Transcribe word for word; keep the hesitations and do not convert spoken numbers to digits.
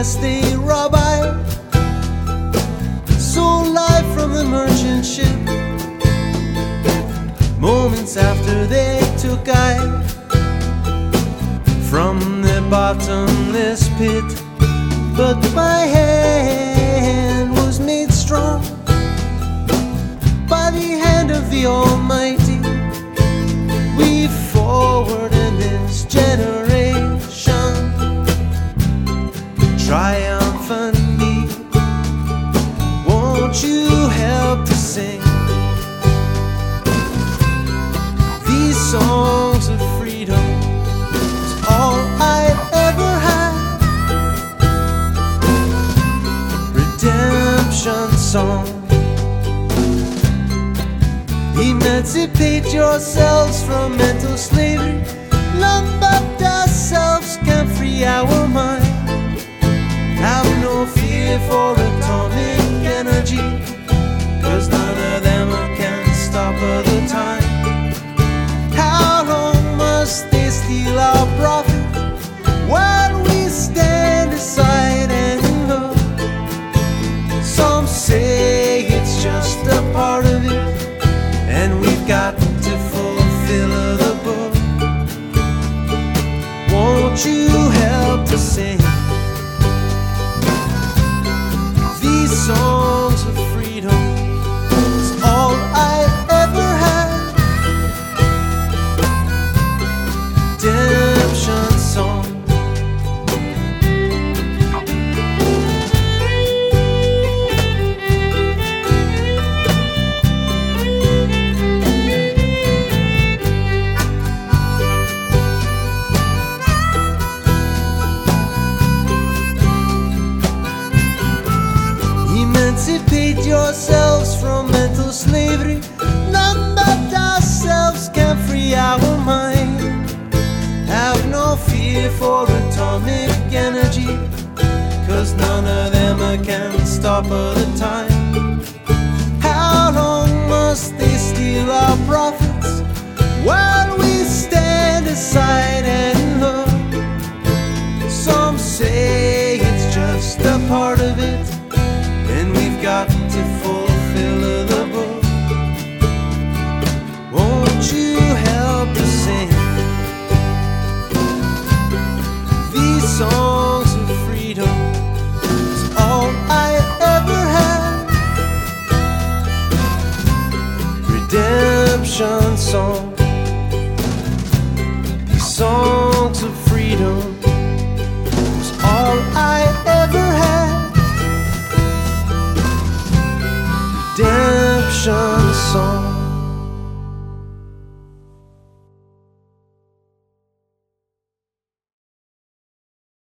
as they rob I sold life from the merchant ship. Moments after they took I from the bottomless pit, but my hand was made strong by the hand of the Almighty. We forward in this generation triumphantly. Won't you help to sing these songs of freedom? It's all I ever had. Redemption song. Emancipate yourselves from mental slavery. None but ourselves can free our mind. Have no fear for atomic energy, 'cause none of them can stop the time. How long must they steal our profit while we stand aside and look? Some say it's just a part of it, and we've got to fulfill the book. Won't you help to sing these songs of freedom? It's all I ever had. Redemption song. Emancipate yourselves from mental slavery. None but ourselves can free our mind. Have no fear for atomic energy, 'cause none of them can stop the time. How long must they steal our profits while we stand aside and look? Some say it's just a part of it, and we've got to fulfill the book. Won't you help to sing these songs of freedom? It's all I ever had. Redemption song. These songs of freedom was all I ever had. Redemption song.